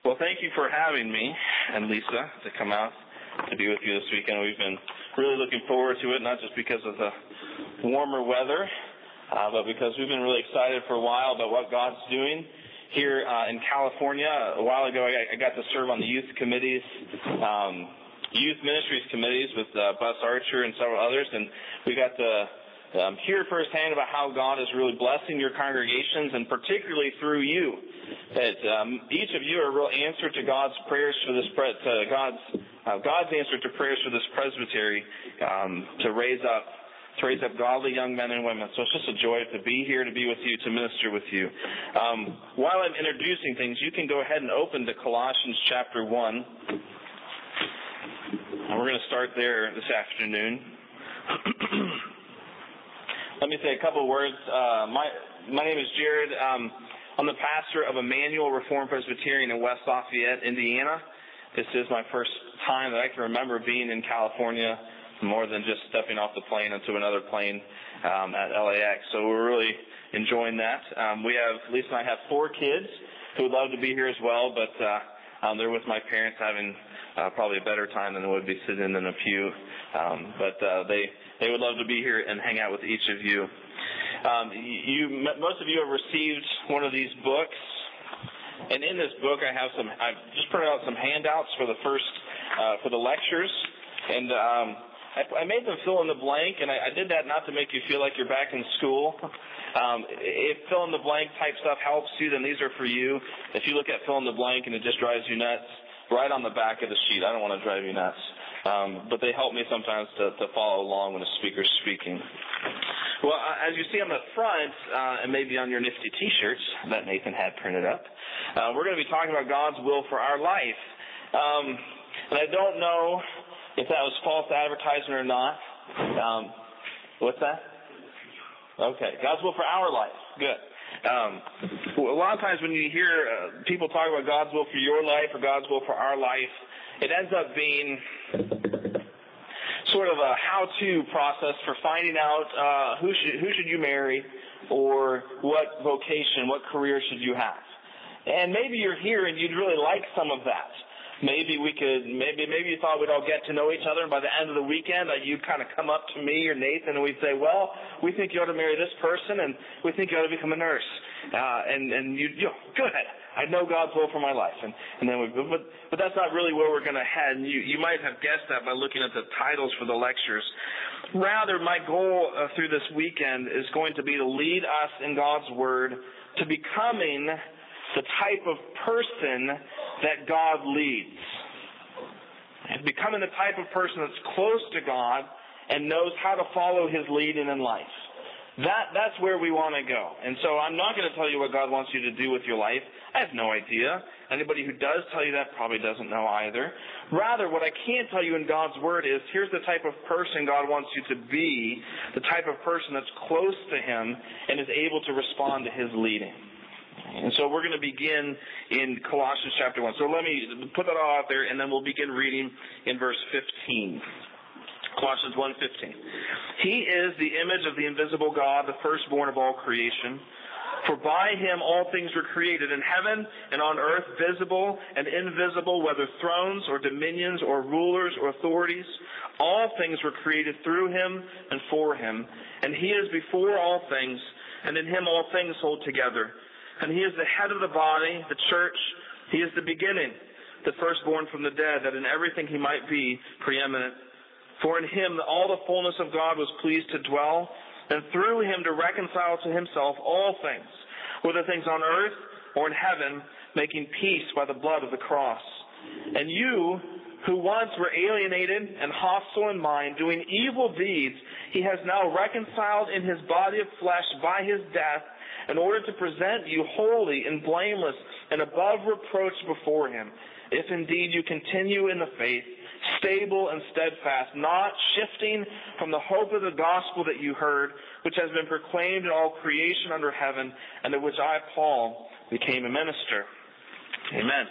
Well, thank you for having me and Lisa to come out to be with you this weekend. We've been really looking forward to it, not just because of the warmer weather, but because we've been really excited for a while about what God's doing here in California. A while ago, I got to serve on the youth committees, youth ministries committees with Buzz Archer and several others, and we got to hear firsthand about how God is really blessing your congregations, and particularly through you. That each of you are a real answer to God's prayers for this God's answer to prayers for this presbytery to raise up godly young men and women. So it's just a joy to be here, to be with you, to minister with you. While I'm introducing things, you can go ahead and open to Colossians chapter 1. And we're going to start there this afternoon. Let me say a couple of words. My name is Jared. I'm the pastor of Emmanuel Reformed Presbyterian in West Lafayette, Indiana. This is my first time that I can remember being in California, more than just stepping off the plane into another plane at LAX. So we're really enjoying that. Lisa and I have 4 kids who would love to be here as well, but they're with my parents having probably a better time than they would be sitting in a pew. But they would love to be here and hang out with each of you. Most of you have received one of these books, and in this book I've just printed out some handouts for the lectures, and I made them fill in the blank, and I did that not to make you feel like you're back in school. If fill in the blank type stuff helps you, then these are for you. If you look at fill in the blank and it just drives you nuts, right on the back of the sheet. I don't want to drive you nuts. But they help me sometimes to follow along when a speaker's speaking. Well, as you see on the front, and maybe on your nifty T-shirts that Nathan had printed up, we're going to be talking about God's will for our life. And I don't know if that was false advertisement or not. What's that? Okay, God's will for our life. Good. A lot of times when you hear people talk about God's will for your life or God's will for our life, it ends up being sort of a how-to process for finding out who should you marry, or what vocation, what career should you have. And maybe you're here and you'd really like some of that. Maybe you thought we'd all get to know each other, and by the end of the weekend, you'd kind of come up to me or Nathan, and we'd say, well, we think you ought to marry this person, and we think you ought to become a nurse. And you'd, go ahead. I know God's will for my life. But that's not really where we're going to head. And you might have guessed that by looking at the titles for the lectures. Rather, my goal through this weekend is going to be to lead us in God's Word to becoming the type of person that God leads. And becoming the type of person that's close to God and knows how to follow His leading in life. That's where we want to go. And so I'm not going to tell you what God wants you to do with your life. I have no idea. Anybody who does tell you that probably doesn't know either. Rather, what I can tell you in God's Word is, here's the type of person God wants you to be, the type of person that's close to Him and is able to respond to His leading. And so we're going to begin in Colossians chapter 1. So let me put that all out there, and then we'll begin reading in verse 15. Colossians 1:15. He is the image of the invisible God, the firstborn of all creation. For by Him all things were created in heaven and on earth, visible and invisible, whether thrones or dominions or rulers or authorities. All things were created through Him and for Him. And He is before all things, and in Him all things hold together. And He is the head of the body, the church. He is the beginning, the firstborn from the dead, that in everything He might be preeminent. For in Him all the fullness of God was pleased to dwell, and through Him to reconcile to Himself all things, whether things on earth or in heaven, making peace by the blood of the cross. And you, who once were alienated and hostile in mind, doing evil deeds, He has now reconciled in His body of flesh by His death, in order to present you holy and blameless and above reproach before Him. If indeed you continue in the faith, stable and steadfast, not shifting from the hope of the gospel that you heard, which has been proclaimed in all creation under heaven, and of which I, Paul, became a minister. Amen.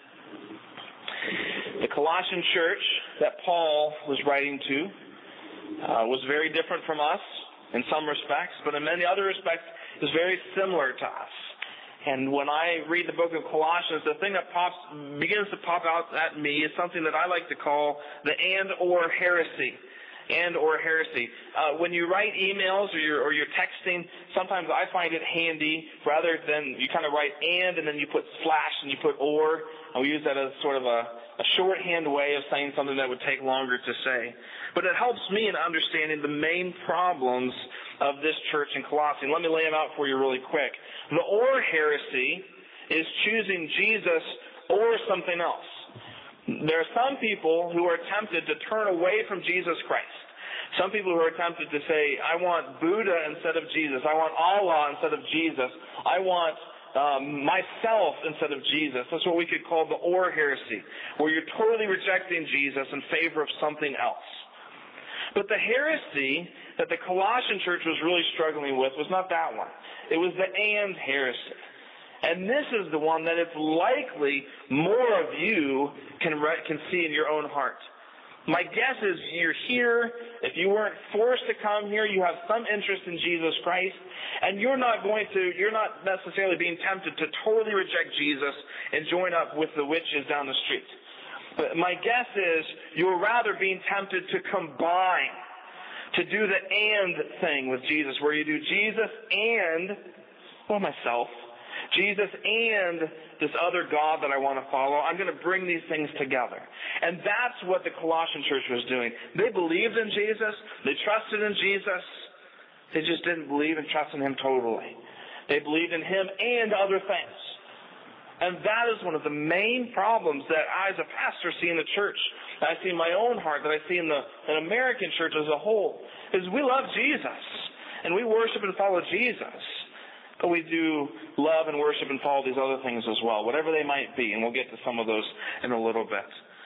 The Colossian church that Paul was writing to was very different from us in some respects, but in many other respects is very similar to us. And when I read the book of Colossians, the thing that begins to pop out at me is something that I like to call the and/or heresy. And/or heresy. When you write emails or you're texting, sometimes I find it handy rather than you kind of write and then you put slash and you put or. And we use that as sort of a shorthand way of saying something that would take longer to say. But it helps me in understanding the main problems of this church in Colossae. Let me lay them out for you really quick. The or heresy is choosing Jesus or something else. There are some people who are tempted to turn away from Jesus Christ. Some people who are tempted to say, I want Buddha instead of Jesus. I want Allah instead of Jesus. I want myself instead of Jesus. That's what we could call the or heresy, where you're totally rejecting Jesus in favor of something else. But the heresy that the Colossian church was really struggling with was not that one. It was the and heresy. And this is the one that it's likely more of you can see in your own heart. My guess is you're here. If you weren't forced to come here, you have some interest in Jesus Christ, and you're not necessarily being tempted to totally reject Jesus and join up with the witches down the street. But my guess is you're rather being tempted to combine, to do the and thing with Jesus, where you do Jesus and, myself. Jesus and this other God that I want to follow, I'm going to bring these things together. And that's what the Colossian church was doing. They believed in Jesus. They trusted in Jesus. They just didn't believe and trust in Him totally. They believed in Him and other things. And that is one of the main problems that I as a pastor see in the church, that I see in my own heart, that I see in an American church as a whole, is we love Jesus. And we worship and follow Jesus. But we do love and worship and follow these other things as well, whatever they might be, and we'll get to some of those in a little bit.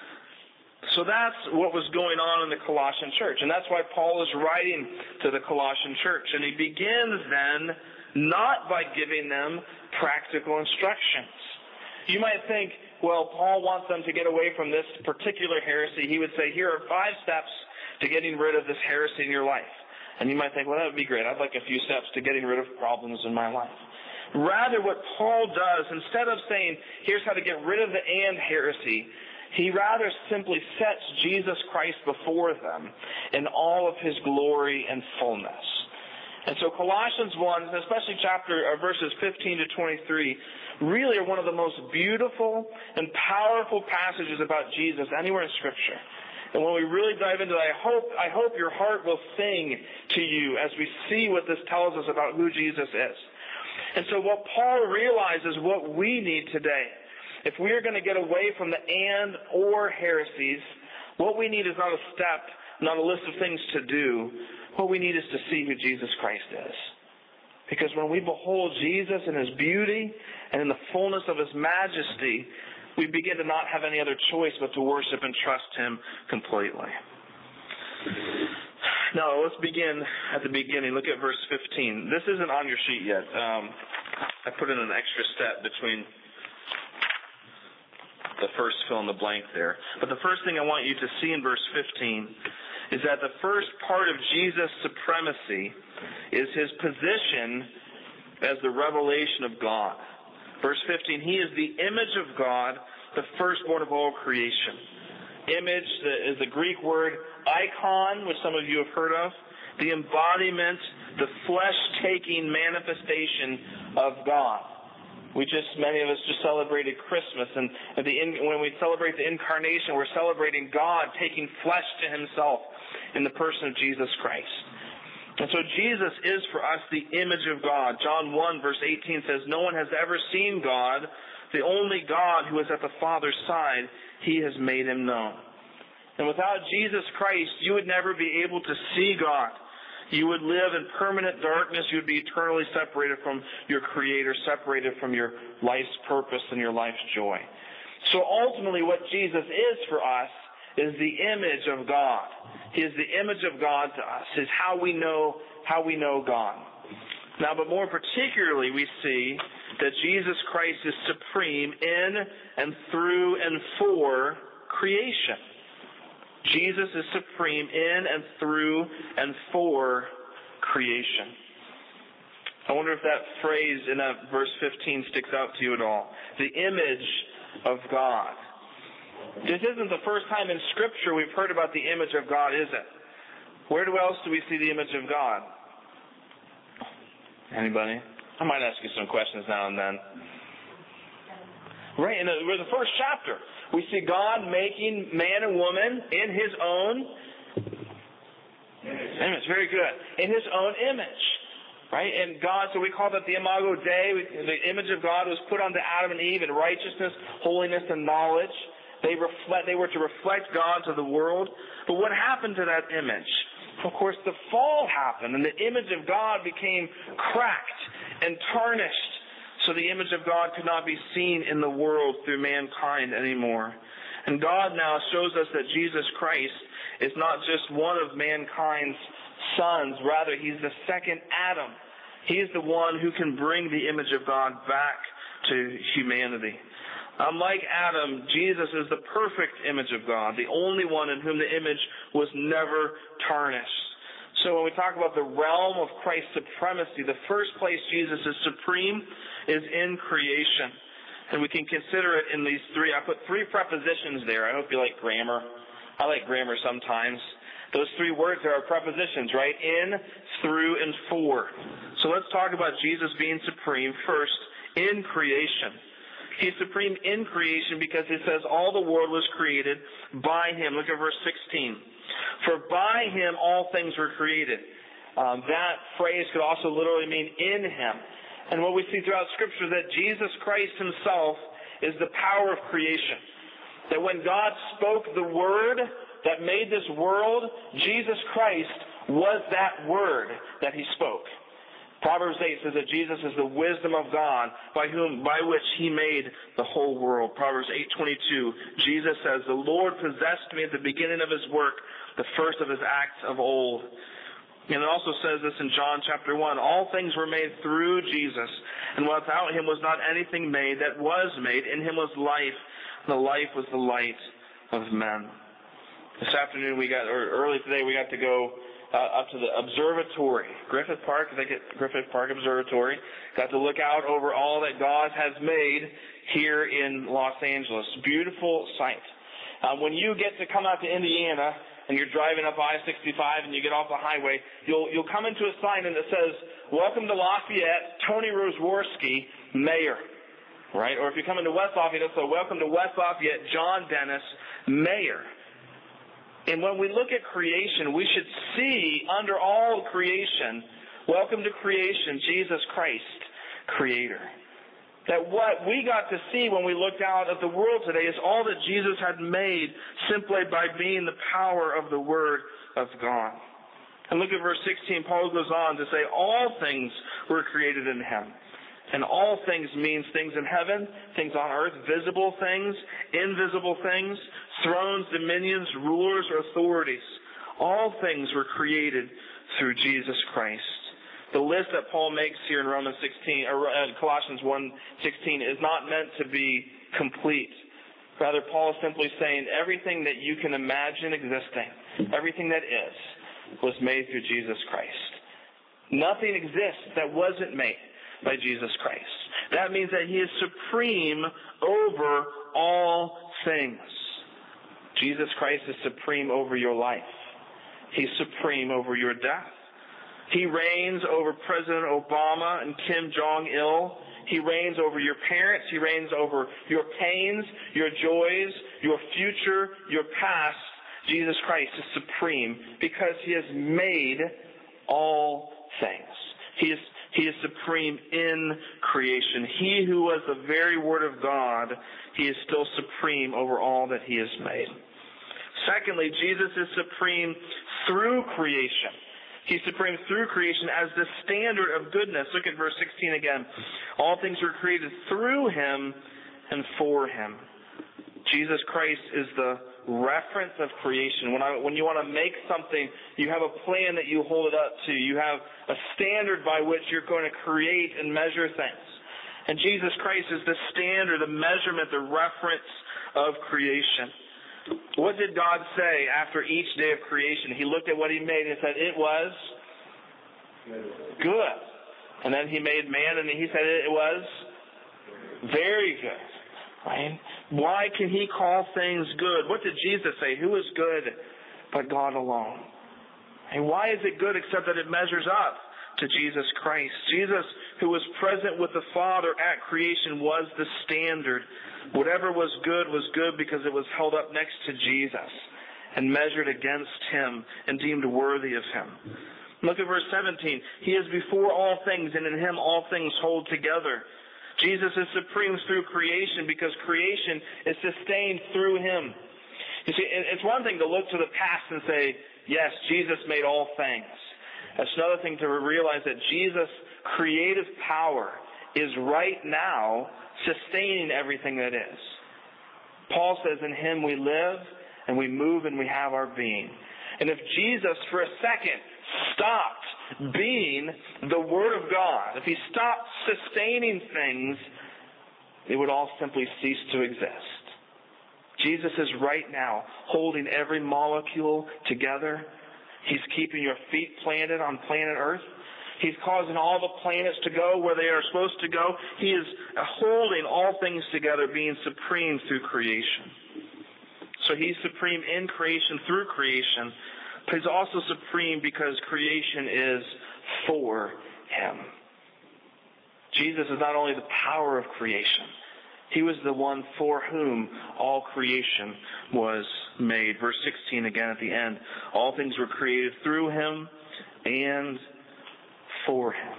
So that's what was going on in the Colossian church, and that's why Paul is writing to the Colossian church. And he begins then not by giving them practical instructions. You might think, well, Paul wants them to get away from this particular heresy. He would say, here are 5 steps to getting rid of this heresy in your life. And you might think, well, that would be great. I'd like a few steps to getting rid of problems in my life. Rather, what Paul does, instead of saying, here's how to get rid of the and heresy, he rather simply sets Jesus Christ before them in all of His glory and fullness. And so Colossians 1, especially verses 15 to 23, really are one of the most beautiful and powerful passages about Jesus anywhere in Scripture. And when we really dive into it, I hope your heart will sing to you as we see what this tells us about who Jesus is. And so what Paul realizes what we need today, if we are going to get away from the and or heresies, what we need is not a step, not a list of things to do. What we need is to see who Jesus Christ is. Because when we behold Jesus in His beauty and in the fullness of His majesty, we begin to not have any other choice but to worship and trust Him completely. Now, let's begin at the beginning. Look at verse 15. This isn't on your sheet yet. I put in an extra step between the first fill in the blank there. But the first thing I want you to see in verse 15 is that the first part of Jesus' supremacy is His position as the revelation of God. Verse 15, He is the image of God, the firstborn of all creation. Image is the Greek word icon, which some of you have heard of. The embodiment, the flesh-taking manifestation of God. Many of us just celebrated Christmas, and when we celebrate the incarnation, we're celebrating God taking flesh to Himself in the person of Jesus Christ. And so Jesus is for us the image of God. John 1 verse 18 says, no one has ever seen God. The only God who is at the Father's side, He has made Him known. And without Jesus Christ, you would never be able to see God. You would live in permanent darkness. You would be eternally separated from your Creator, separated from your life's purpose and your life's joy. So ultimately what Jesus is for us is the image of God. He is the image of God to us. Is how we know God. Now, but more particularly, we see that Jesus Christ is supreme in and through and for creation. Jesus is supreme in and through and for creation. I wonder if that phrase in that verse 15 sticks out to you at all. The image of God. This isn't the first time in Scripture we've heard about the image of God, is it? Where else do we see the image of God? Anybody? I might ask you some questions now and then. Right, in the first chapter, we see God making man and woman in His own image. Very good. In His own image. Right? And God, so we call that the Imago Dei. The image of God was put onto Adam and Eve in righteousness, holiness, and knowledge. They were to reflect God to the world. But what happened to that image? Of course, the fall happened, and the image of God became cracked and tarnished. So the image of God could not be seen in the world through mankind anymore. And God now shows us that Jesus Christ is not just one of mankind's sons. Rather, He's the second Adam. He is the one who can bring the image of God back to humanity. Unlike Adam, Jesus is the perfect image of God, the only one in whom the image was never tarnished. So when we talk about the realm of Christ's supremacy, the first place Jesus is supreme is in creation. And we can consider it in these three. I put three prepositions there. I hope you like grammar. I like grammar sometimes. Those three words are prepositions, right? In, through, and for. So let's talk about Jesus being supreme first in creation. He's supreme in creation because it says all the world was created by Him. Look at verse 16. For by Him all things were created. That phrase could also literally mean in Him. And what we see throughout Scripture is that Jesus Christ Himself is the power of creation. That when God spoke the Word that made this world, Jesus Christ was that Word that He spoke. Proverbs 8 says that Jesus is the wisdom of God by which He made the whole world. Proverbs 8:22, Jesus says, the Lord possessed me at the beginning of His work, the first of His acts of old. And it also says this in John chapter 1, all things were made through Jesus, and without Him was not anything made that was made. In Him was life, and the life was the light of men. This afternoon early today we got to go up to the observatory, Griffith Park Observatory. Got to look out over all that God has made here in Los Angeles. Beautiful sight. When you get to come out to Indiana and you're driving up I-65 and you get off the highway, you'll come into a sign and it says, "Welcome to Lafayette, Tony Rosworski, Mayor." Right? Or if you come into West Lafayette, it'll say, "Welcome to West Lafayette, John Dennis, Mayor." And when we look at creation, we should see under all creation, welcome to creation, Jesus Christ, Creator. That what we got to see when we looked out at the world today is all that Jesus had made simply by being the power of the Word of God. And look at verse 16. Paul goes on to say, all things were created in Him. And all things means things in heaven, things on earth, visible things, invisible things, thrones, dominions, rulers, or authorities. All things were created through Jesus Christ. The list that Paul makes here in Colossians 1:16 is not meant to be complete. Rather, Paul is simply saying everything that you can imagine existing, everything that is, was made through Jesus Christ. Nothing exists that wasn't made by Jesus Christ. That means that He is supreme over all things. Jesus Christ is supreme over your life. He's supreme over your death. He reigns over President Obama and Kim Jong-il. He reigns over your parents. He reigns over your pains, your joys, your future, your past. Jesus Christ is supreme because He has made all things. He is supreme in creation. He who was the very Word of God, He is still supreme over all that He has made. Secondly, Jesus is supreme through creation. He's supreme through creation as the standard of goodness. Look at verse 16 again. All things were created through Him and for Him. Jesus Christ is the reference of creation. When you want to make something, you have a plan that you hold it up to. You have a standard by which you're going to create and measure things. And Jesus Christ is the standard, the measurement, the reference of creation. What did God say after each day of creation? He looked at what He made and said, it was good. And then He made man, and He said it was very good. Right? Why can He call things good? What did Jesus say? Who is good but God alone? And why is it good except that it measures up to Jesus Christ? Jesus, who was present with the Father at creation, was the standard. Whatever was good because it was held up next to Jesus and measured against Him and deemed worthy of Him. Look at verse 17. He is before all things, and in Him all things hold together. Jesus is supreme through creation because creation is sustained through Him. You see, it's one thing to look to the past and say, yes, Jesus made all things. It's another thing to realize that Jesus' creative power is right now sustaining everything that is. Paul says, in Him we live and we move and we have our being. And if Jesus for a second stopped being the Word of God, if He stopped sustaining things, it would all simply cease to exist. Jesus is right now holding every molecule together. He's keeping your feet planted on planet Earth. He's causing all the planets to go where they are supposed to go. He is holding all things together, being supreme through creation. So He's supreme in creation, through creation, but He's also supreme because creation is for Him. Jesus is not only the power of creation, He was the one for whom all creation was made. Verse 16 again at the end. All things were created through Him and for Him.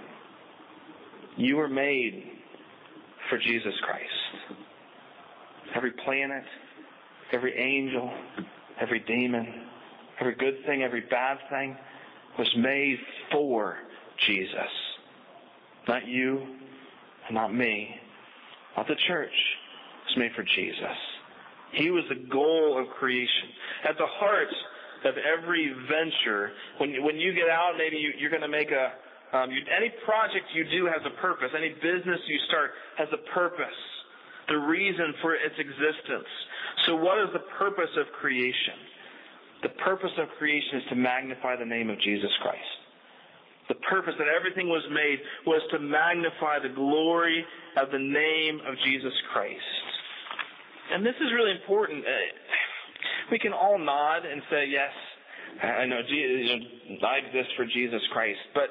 You were made for Jesus Christ. Every planet, every angel, every demon, every good thing, every bad thing was made for Jesus. Not you and not me. Not the church. It was made for Jesus. He was the goal of creation. At the heart of every venture, when you get out, maybe you're going to make any project you do has a purpose. Any business you start has a purpose. The reason for its existence. So what is the purpose of creation? The purpose of creation is to magnify the name of Jesus Christ. The purpose that everything was made was to magnify the glory of the name of Jesus Christ. And this is really important. We can all nod and say, yes, I know I exist for Jesus Christ. But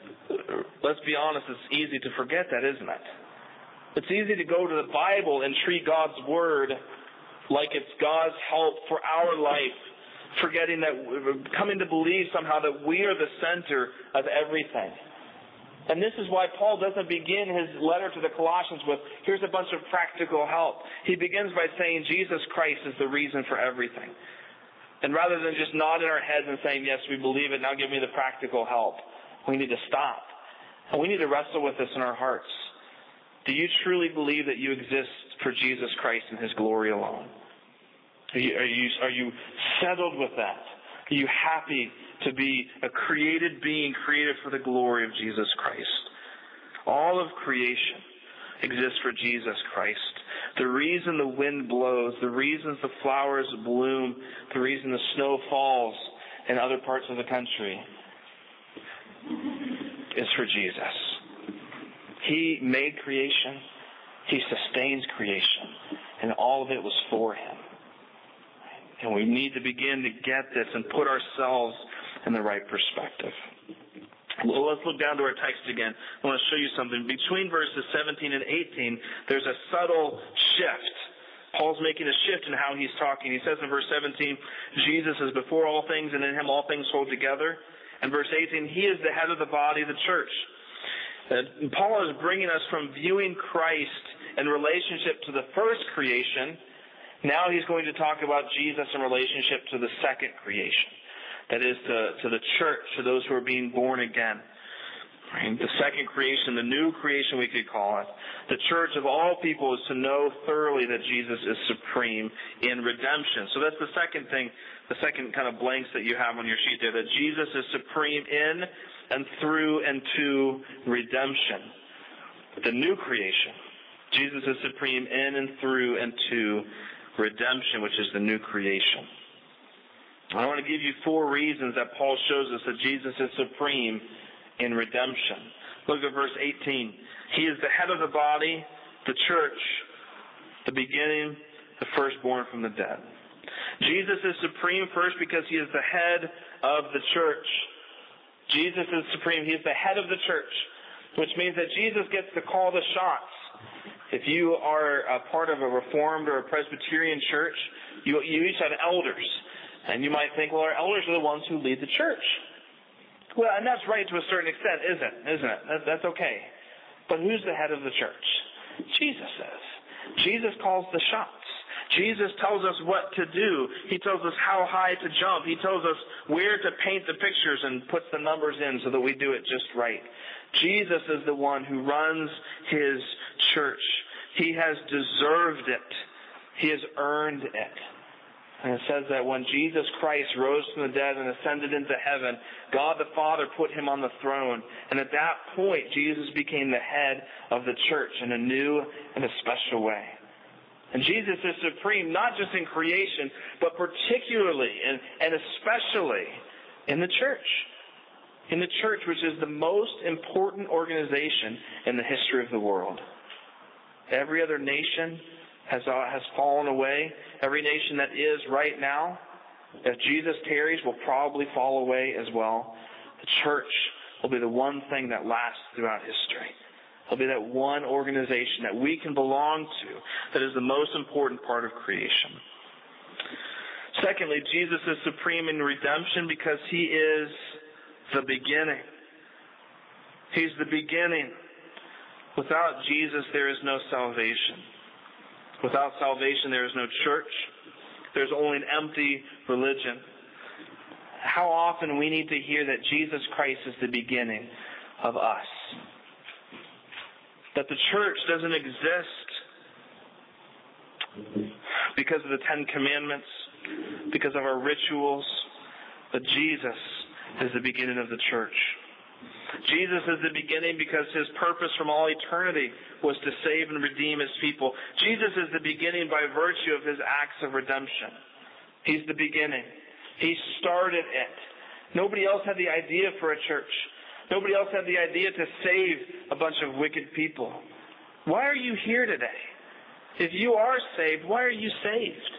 let's be honest, it's easy to forget that, isn't it? It's easy to go to the Bible and treat God's Word like it's God's help for our life, forgetting that, coming to believe somehow that we are the center of everything. And this is why Paul doesn't begin his letter to the Colossians with, here's a bunch of practical help. He begins by saying Jesus Christ is the reason for everything. And rather than just nodding our heads and saying, yes, we believe it, now give me the practical help, we need to stop. And we need to wrestle with this in our hearts. Do you truly believe that you exist for Jesus Christ and His glory alone? Are you settled with that? Are you happy to be a created being, created for the glory of Jesus Christ? All of creation exists for Jesus Christ. The reason the wind blows, the reasons the flowers bloom, the reason the snow falls in other parts of the country is for Jesus. He made creation. He sustains creation. And all of it was for Him. And we need to begin to get this and put ourselves in the right perspective. Well, let's look down to our text again. I want to show you something. Between verses 17 and 18, there's a subtle shift. Paul's making a shift in how he's talking. He says in verse 17, Jesus is before all things, and in Him all things hold together. And verse 18, He is the head of the body, the church. Paul is bringing us from viewing Christ in relationship to the first creation. Now he's going to talk about Jesus in relationship to the second creation. That is to the church, to those who are being born again. Right? The second creation, the new creation we could call it. The church of all people is to know thoroughly that Jesus is supreme in redemption. So that's the second thing, the second kind of blanks that you have on your sheet there, that Jesus is supreme in and through and to redemption. The new creation. Jesus is supreme in and through and to redemption, which is the new creation. I want to give you 4 reasons that Paul shows us that Jesus is supreme in redemption. Look at verse 18. He is the head of the body, the church, the beginning, the firstborn from the dead. Jesus is supreme first because he is the head of the church. Jesus is supreme. He is the head of the church, which means that Jesus gets to call the shots. If you are a part of a Reformed or a Presbyterian church, you each have elders. And you might think, well, our elders are the ones who lead the church. Well, and that's right to a certain extent, isn't it? That's okay. But who's the head of the church? Jesus is. Jesus calls the shots. Jesus tells us what to do. He tells us how high to jump. He tells us where to paint the pictures and puts the numbers in so that we do it just right. Jesus is the one who runs his church. He has deserved it. He has earned it. And it says that when Jesus Christ rose from the dead and ascended into heaven, God the Father put him on the throne. And at that point, Jesus became the head of the church in a new and a special way. And Jesus is supreme, not just in creation, but particularly and especially in the church. In the church, which is the most important organization in the history of the world. Every other nation has fallen away. Every nation that is right now, if Jesus tarries, will probably fall away as well. The church will be the one thing that lasts throughout history. It'll be that one organization that we can belong to that is the most important part of creation. Secondly, Jesus is supreme in redemption because he is the beginning. He's the beginning. Without Jesus, there is no salvation. Without salvation, there is no church. There's only an empty religion. How often we need to hear that Jesus Christ is the beginning of us. That the church doesn't exist because of the Ten Commandments, because of our rituals, but Jesus is the beginning of the church. Jesus is the beginning because his purpose from all eternity was to save and redeem his people. Jesus is the beginning by virtue of his acts of redemption. He's the beginning. He started it. Nobody else had the idea for a church. Nobody else had the idea to save a bunch of wicked people. Why are you here today? If you are saved, why are you saved?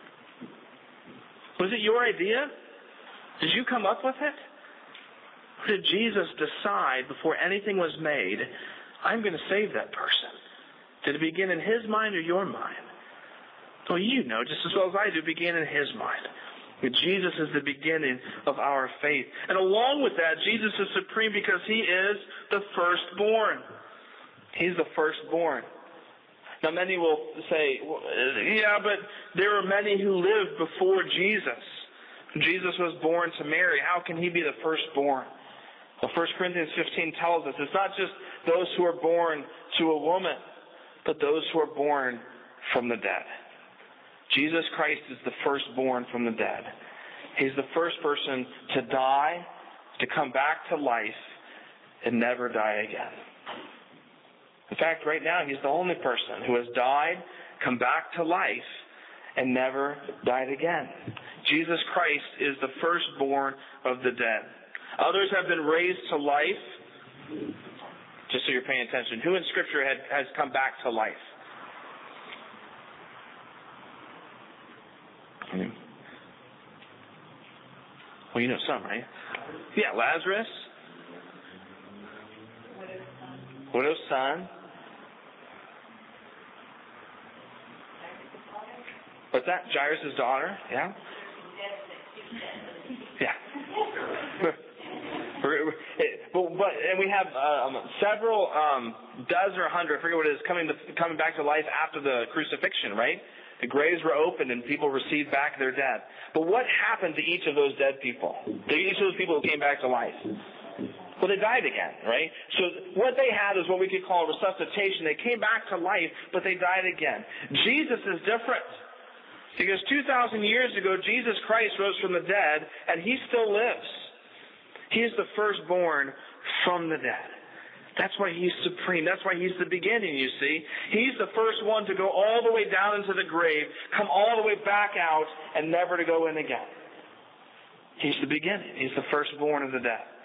Was it your idea? Did you come up with it? Or did Jesus decide before anything was made, I'm going to save that person? Did it begin in his mind or your mind? Well, you know just as well as I do, it began in his mind. Jesus is the beginning of our faith. And along with that, Jesus is supreme because he is the firstborn. He's the firstborn. Now, many will say, yeah, but there were many who lived before Jesus. Jesus was born to Mary. How can he be the firstborn? Well, 1 Corinthians 15 tells us it's not just those who are born to a woman, but those who are born from the dead. Jesus Christ is the firstborn from the dead. He's the first person to die, to come back to life, and never die again. In fact, right now, he's the only person who has died, come back to life, and never died again. Jesus Christ is the firstborn of the dead. Others have been raised to life. Just so you're paying attention, who in Scripture has come back to life? Well, you know some, right? Yeah, Lazarus. Widow's son. What's that? Jairus' daughter? Yeah? Yeah. And we have several dozen or 100, I forget what it is, coming back to life after the crucifixion, right? The graves were opened and people received back their dead. But what happened to each of those dead people? To each of those people who came back to life? Well, they died again, right? So what they had is what we could call resuscitation. They came back to life, but they died again. Jesus is different. Because 2,000 years ago, Jesus Christ rose from the dead, and he still lives. He is the firstborn from the dead. That's why he's supreme. That's why he's the beginning, you see. He's the first one to go all the way down into the grave, come all the way back out, and never to go in again. He's the beginning. He's the firstborn of the dead.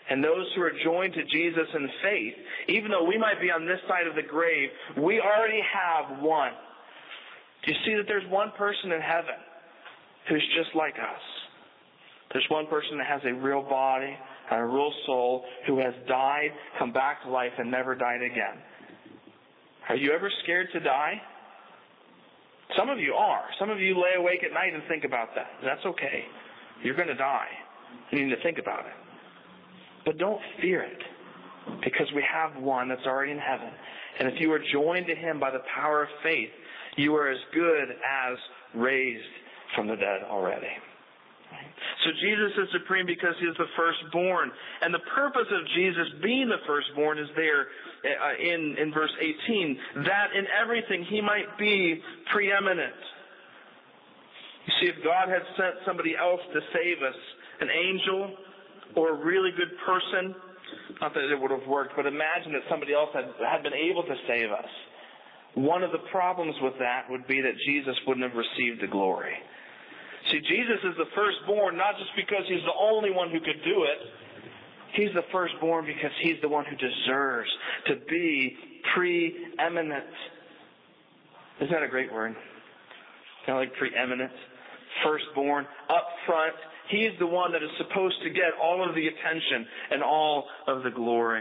And those who are joined to Jesus in faith, even though we might be on this side of the grave, we already have one. Do you see that there's one person in heaven who's just like us? There's one person that has a real body and a real soul, who has died, come back to life, and never died again. Are you ever scared to die? Some of you are. Some of you lay awake at night and think about that. That's okay. You're going to die. You need to think about it. But don't fear it, because we have one that's already in heaven. And if you are joined to him by the power of faith, you are as good as raised from the dead already. So Jesus is supreme because he is the firstborn. And the purpose of Jesus being the firstborn is there in verse 18, that in everything he might be preeminent. You see, if God had sent somebody else to save us, an angel or a really good person, not that it would have worked, but imagine that somebody else had been able to save us. One of the problems with that would be that Jesus wouldn't have received the glory. See, Jesus is the firstborn, not just because he's the only one who could do it. He's the firstborn because he's the one who deserves to be preeminent. Isn't that a great word? Kind of like preeminent. Firstborn, up front. He's the one that is supposed to get all of the attention and all of the glory.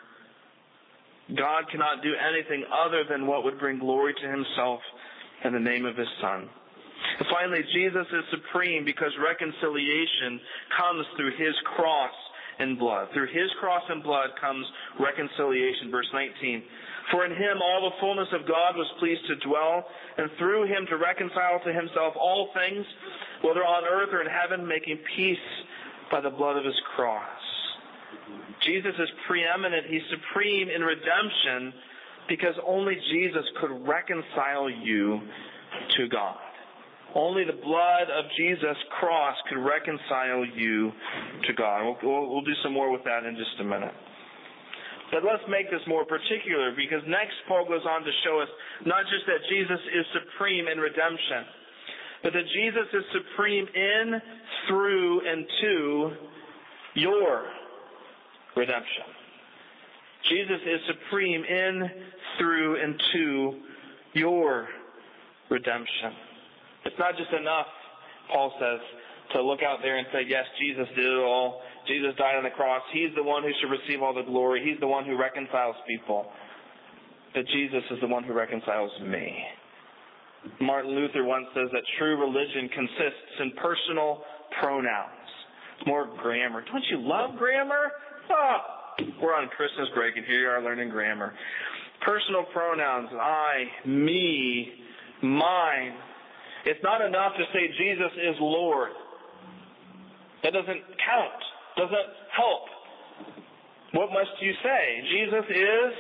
God cannot do anything other than what would bring glory to himself in the name of his Son. And finally, Jesus is supreme because reconciliation comes through his cross and blood. Through his cross and blood comes reconciliation. Verse 19. For in him all the fullness of God was pleased to dwell, and through him to reconcile to himself all things, whether on earth or in heaven, making peace by the blood of his cross. Jesus is preeminent. He's supreme in redemption because only Jesus could reconcile you to God. Only the blood of Jesus' cross could reconcile you to God. We'll do some more with that in just a minute. But let's make this more particular, because next Paul goes on to show us not just that Jesus is supreme in redemption, but that Jesus is supreme in, through, and to your redemption. Jesus is supreme in, through, and to your redemption. It's not just enough, Paul says, to look out there and say, yes, Jesus did it all. Jesus died on the cross. He's the one who should receive all the glory. He's the one who reconciles people. But Jesus is the one who reconciles me. Martin Luther once says that true religion consists in personal pronouns. It's more grammar. Don't you love grammar? Oh, we're on Christmas break and here you are learning grammar. Personal pronouns. I, me, mine. It's not enough to say Jesus is Lord. That doesn't count. Doesn't help. What must you say? Jesus is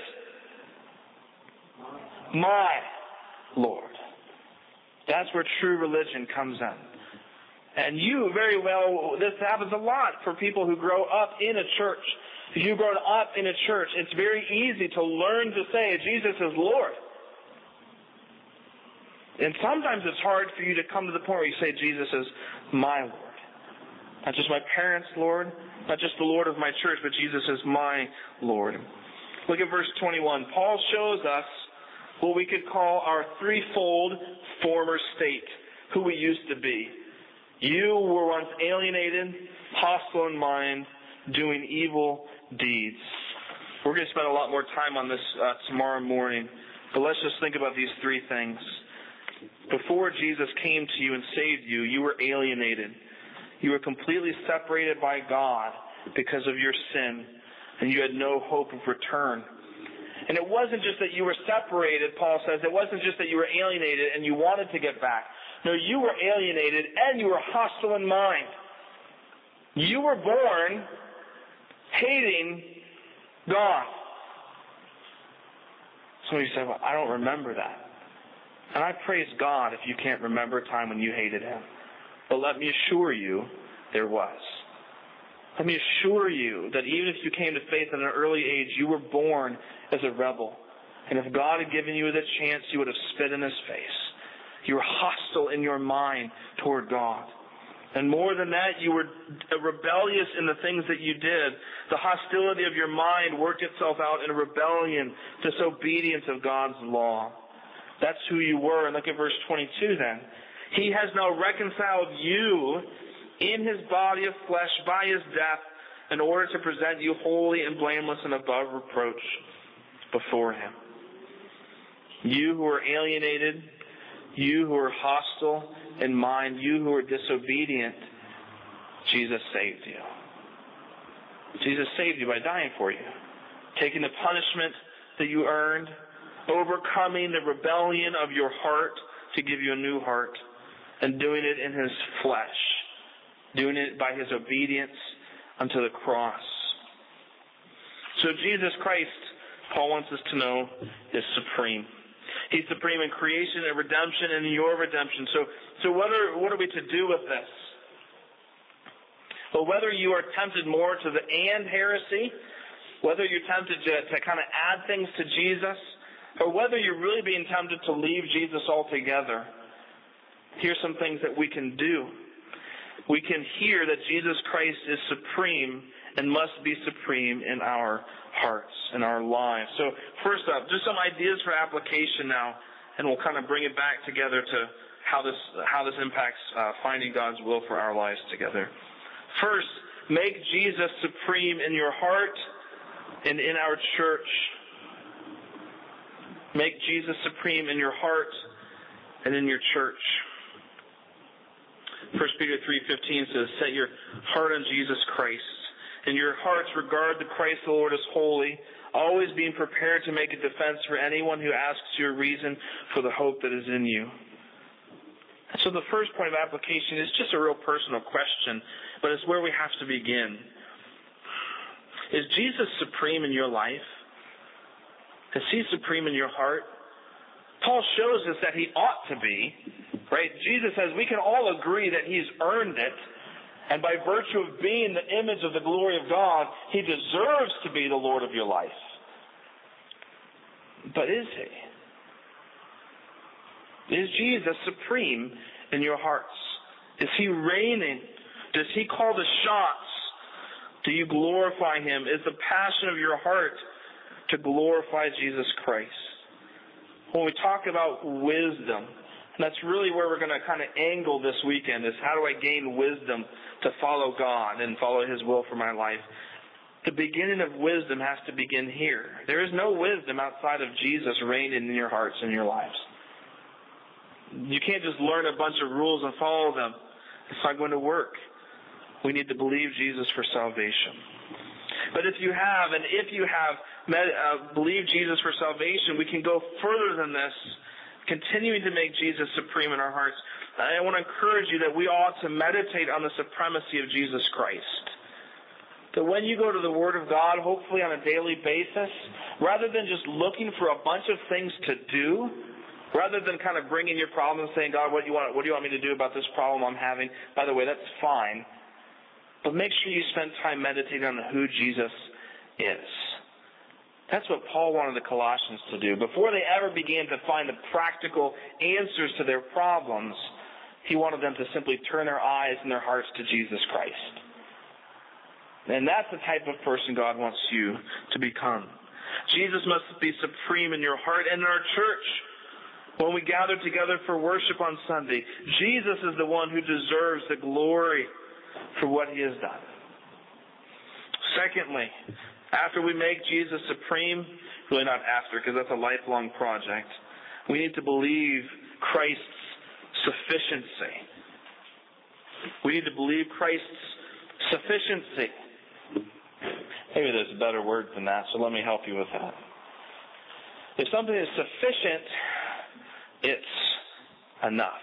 my Lord. That's where true religion comes in. And you very well, this happens a lot for people who grow up in a church. If you've grown up in a church, it's very easy to learn to say Jesus is Lord. And sometimes it's hard for you to come to the point where you say Jesus is my Lord. Not just my parents' Lord, not just the Lord of my church, but Jesus is my Lord. Look at verse 21. Paul shows us what we could call our threefold former state, who we used to be. You were once alienated, hostile in mind, doing evil deeds. We're going to spend a lot more time on this tomorrow morning, but let's just think about these three things. Before Jesus came to you and saved you, you were alienated. You were completely separated by God because of your sin, and you had no hope of return. And it wasn't just that you were separated, Paul says. It wasn't just that you were alienated and you wanted to get back. No, you were alienated and you were hostile in mind. You were born hating God. Some of you say, well, I don't remember that. And I praise God if you can't remember a time when you hated him. But let me assure you, there was. Let me assure you that even if you came to faith at an early age, you were born as a rebel. And if God had given you the chance, you would have spit in his face. You were hostile in your mind toward God. And more than that, you were rebellious in the things that you did. The hostility of your mind worked itself out in rebellion, disobedience of God's law. That's who you were. And look at verse 22 then. He has now reconciled you in his body of flesh by his death in order to present you holy and blameless and above reproach before him. You who are alienated, you who are hostile in mind, you who are disobedient, Jesus saved you. Jesus saved you by dying for you, taking the punishment that you earned, overcoming the rebellion of your heart to give you a new heart, and doing it in his flesh, doing it by his obedience unto the cross. So Jesus Christ, Paul wants us to know, is supreme. He's supreme in creation and redemption and in your redemption. So what are we to do with this? Well, whether you are tempted more to the and heresy, whether you're tempted to kind of add things to Jesus, or whether you're really being tempted to leave Jesus altogether, here's some things that we can do. We can hear that Jesus Christ is supreme and must be supreme in our hearts, in our lives. So first up, just some ideas for application now, and we'll kind of bring it back together to how this impacts finding God's will for our lives together. First, make Jesus supreme in your heart and in our church. Make Jesus supreme in your heart and in your church. 1 Peter 3:15 says, set your heart on Jesus Christ. In your hearts regard the Christ the Lord as holy, always being prepared to make a defense for anyone who asks you a reason for the hope that is in you. So the first point of application is just a real personal question, but it's where we have to begin. Is Jesus supreme in your life? Is he supreme in your heart? Paul shows us that he ought to be, right? Jesus says we can all agree that he's earned it, and by virtue of being the image of the glory of God, he deserves to be the Lord of your life. But is he? Is Jesus supreme in your hearts? Is he reigning? Does he call the shots? Do you glorify him? Is the passion of your heart to glorify Jesus Christ? When we talk about wisdom, and that's really where we're going to kind of angle this weekend, is how do I gain wisdom to follow God and follow his will for my life? The beginning of wisdom has to begin here. There is no wisdom outside of Jesus reigning in your hearts and your lives. You can't just learn a bunch of rules and follow them. It's not going to work. We need to believe Jesus for salvation. But if you have believed Jesus for salvation, we can go further than this, continuing to make Jesus supreme in our hearts. I want to encourage you that we ought to meditate on the supremacy of Jesus Christ. That when you go to the Word of God, hopefully on a daily basis, rather than just looking for a bunch of things to do, rather than kind of bringing your problem and saying, God, what do you want me to do about this problem I'm having? By the way, that's fine. But make sure you spend time meditating on who Jesus is. That's what Paul wanted the Colossians to do. Before they ever began to find the practical answers to their problems, he wanted them to simply turn their eyes and their hearts to Jesus Christ. And that's the type of person God wants you to become. Jesus must be supreme in your heart and in our church. When we gather together for worship on Sunday, Jesus is the one who deserves the glory for what he has done. Secondly, after we make Jesus supreme, really not after, because that's a lifelong project, we need to believe Christ's sufficiency. We need to believe Christ's sufficiency. Maybe there's a better word than that, so let me help you with that. If something is sufficient, it's enough.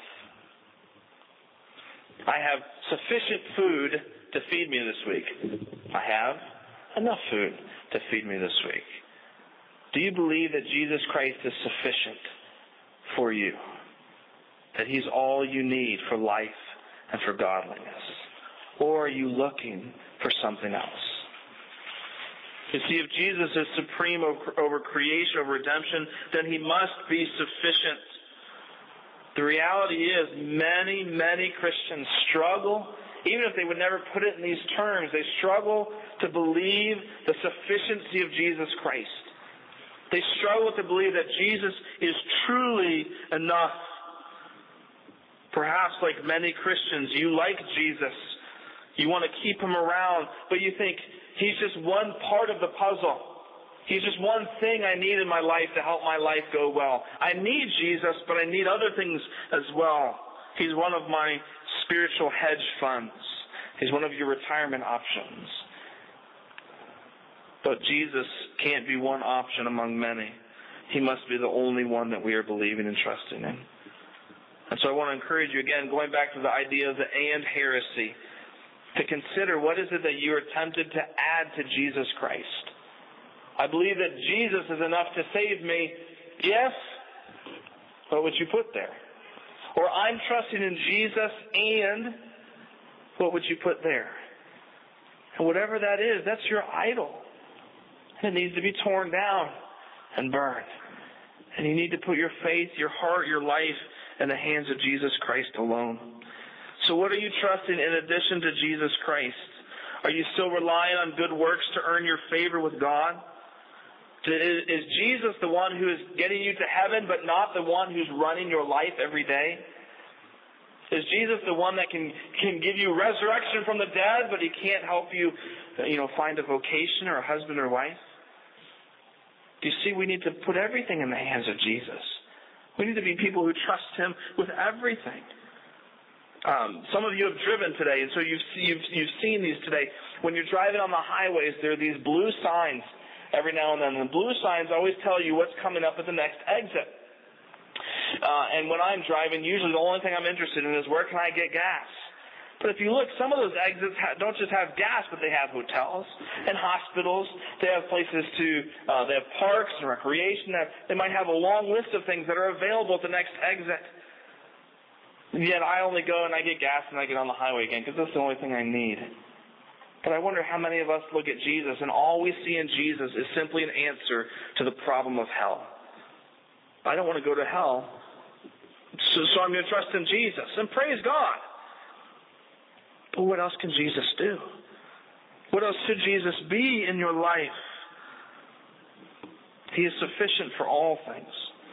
I have sufficient food to feed me this week. I have enough food to feed me this week. Do you believe that Jesus Christ is sufficient for you? That he's all you need for life and for godliness? Or are you looking for something else? You see, if Jesus is supreme over creation, over redemption, then he must be sufficient. The reality is many, many Christians struggle even if they would never put it in these terms, they struggle to believe the sufficiency of Jesus Christ. They struggle to believe that Jesus is truly enough. Perhaps like many Christians, you like Jesus. You want to keep him around, but you think he's just one part of the puzzle. He's just one thing I need in my life to help my life go well. I need Jesus, but I need other things as well. He's one of my spiritual hedge funds. He's one of your retirement options. But Jesus can't be one option among many. He must be the only one that we are believing and trusting in. And so I want to encourage you again, going back to the idea of the and heresy, to consider what is it that you are tempted to add to Jesus Christ. I believe that Jesus is enough to save me. Yes. What would you put there? Or I'm trusting in Jesus and what would you put there? And whatever that is, that's your idol. And it needs to be torn down and burned. And you need to put your faith, your heart, your life in the hands of Jesus Christ alone. So what are you trusting in addition to Jesus Christ? Are you still relying on good works to earn your favor with God? Is Jesus the one who is getting you to heaven, but not the one who's running your life every day? Is Jesus the one that can give you resurrection from the dead, but he can't help you, find a vocation or a husband or wife? Do you see, we need to put everything in the hands of Jesus. We need to be people who trust him with everything. Some of you have driven today, and so you've seen these today. When you're driving on the highways, there are these blue signs every now and then. And the blue signs always tell you what's coming up at the next exit. And when I'm driving, usually the only thing I'm interested in is where can I get gas. But if you look, some of those exits don't just have gas, but they have hotels and hospitals. They have places they have parks and recreation. They might have a long list of things that are available at the next exit. And yet I only go and I get gas and I get on the highway again because that's the only thing I need. But I wonder how many of us look at Jesus and all we see in Jesus is simply an answer to the problem of hell. I don't want to go to hell, so I'm going to trust in Jesus. And praise God. But what else can Jesus do? What else should Jesus be in your life? He is sufficient for all things.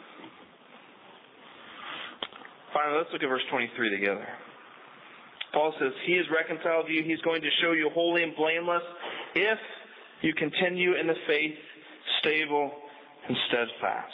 Finally, let's look at verse 23 together. Paul says, he has reconciled you. He's going to show you holy and blameless if you continue in the faith, stable and steadfast.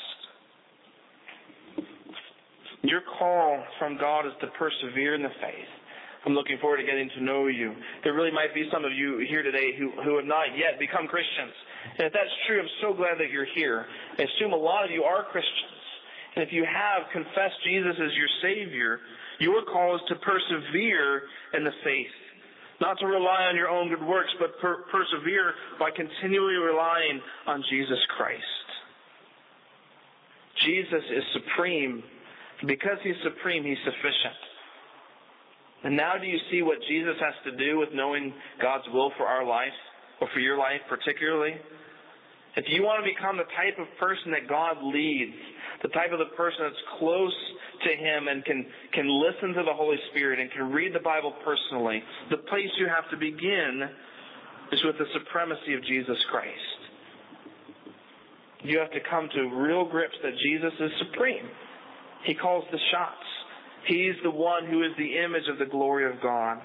Your call from God is to persevere in the faith. I'm looking forward to getting to know you. There really might be some of you here today who have not yet become Christians. And if that's true, I'm so glad that you're here. I assume a lot of you are Christians. And if you have confessed Jesus as your Savior, your call is to persevere in the faith. Not to rely on your own good works, but persevere by continually relying on Jesus Christ. Jesus is supreme. Because he's supreme, he's sufficient. And now do you see what Jesus has to do with knowing God's will for our life, or for your life particularly? If you want to become the type of person that God leads, the type of the person that's close to him and can listen to the Holy Spirit and can read the Bible personally, the place you have to begin is with the supremacy of Jesus Christ. You have to come to real grips that Jesus is supreme. He calls the shots. He's the one who is the image of the glory of God.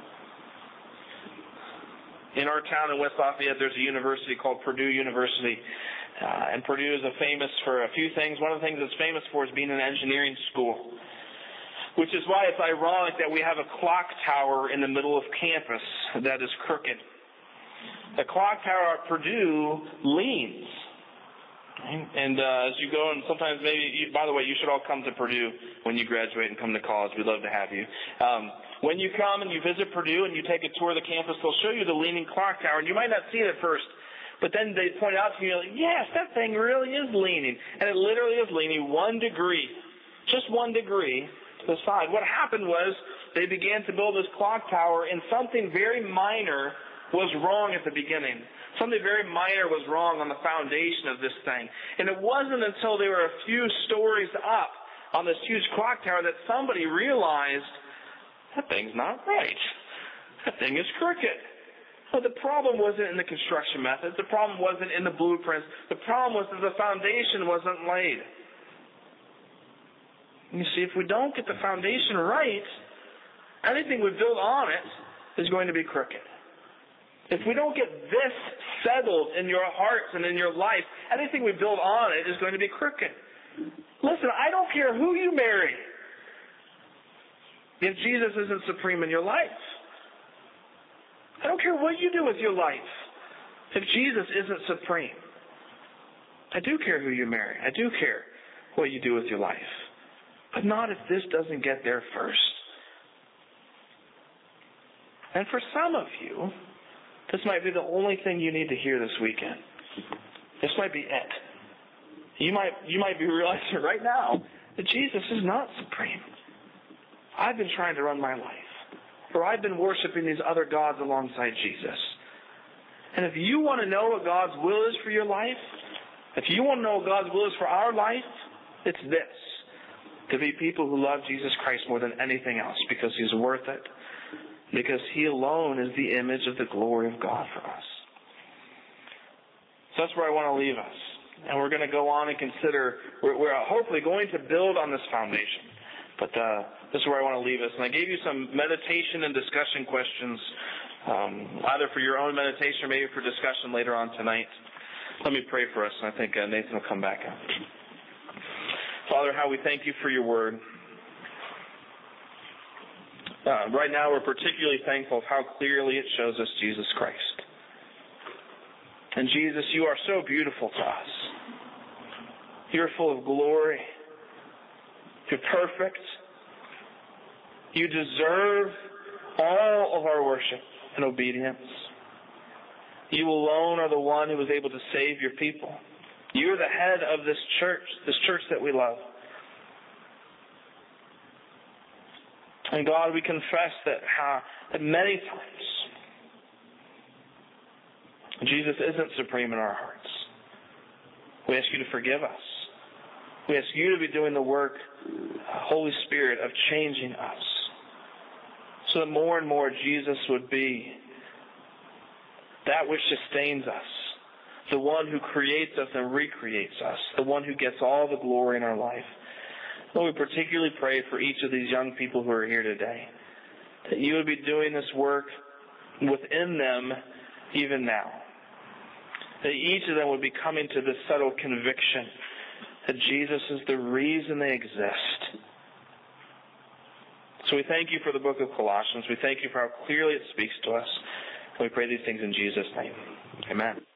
In our town in West Lafayette, there's a university called Purdue University. And Purdue is famous for a few things. One of the things it's famous for is being an engineering school. Which is why it's ironic that we have a clock tower in the middle of campus that is crooked. The clock tower at Purdue leans. And as you go, and sometimes by the way, you should all come to Purdue when you graduate and come to college. We'd love to have you. When you come and you visit Purdue and you take a tour of the campus, they'll show you the leaning clock tower. And you might not see it at first, but then they point out to you, like, yes, that thing really is leaning. And it literally is leaning 1 degree, just 1 degree to the side. What happened was they began to build this clock tower, and something very minor was wrong at the beginning. Something very minor was wrong on the foundation of this thing. And it wasn't until they were a few stories up on this huge clock tower that somebody realized that thing's not right. That thing is crooked. But the problem wasn't in the construction methods. The problem wasn't in the blueprints. The problem was that the foundation wasn't laid. You see, if we don't get the foundation right, anything we build on it is going to be crooked. If we don't get this settled in your hearts and in your life, anything we build on it is going to be crooked. Listen, I don't care who you marry if Jesus isn't supreme in your life. I don't care what you do with your life if Jesus isn't supreme. I do care who you marry. I do care what you do with your life. But not if this doesn't get there first. And for some of you, this might be the only thing you need to hear this weekend. This might be it. You might be realizing right now that Jesus is not supreme. I've been trying to run my life. Or I've been worshiping these other gods alongside Jesus. And if you want to know what God's will is for your life, if you want to know what God's will is for our life, it's this. To be people who love Jesus Christ more than anything else because He's worth it. Because He alone is the image of the glory of God for us. So that's where I want to leave us. And we're going to go on and consider, we're hopefully going to build on this foundation. But this is where I want to leave us. And I gave you some meditation and discussion questions, either for your own meditation or maybe for discussion later on tonight. Let me pray for us, and I think Nathan will come back up. Father, how we thank you for your word. Right now we're particularly thankful of how clearly it shows us Jesus Christ. And Jesus, you are so beautiful to us. You're full of glory. You're perfect. You deserve all of our worship and obedience. You alone are the one who was able to save your people. You're the head of this church that we love. And God, we confess that many times Jesus isn't supreme in our hearts. We ask you to forgive us. We ask you to be doing the work, Holy Spirit, of changing us. So that more and more Jesus would be that which sustains us. The one who creates us and recreates us. The one who gets all the glory in our life. Lord, we particularly pray for each of these young people who are here today. That you would be doing this work within them even now. That each of them would be coming to this subtle conviction that Jesus is the reason they exist. So we thank you for the book of Colossians. We thank you for how clearly it speaks to us. And we pray these things in Jesus' name. Amen.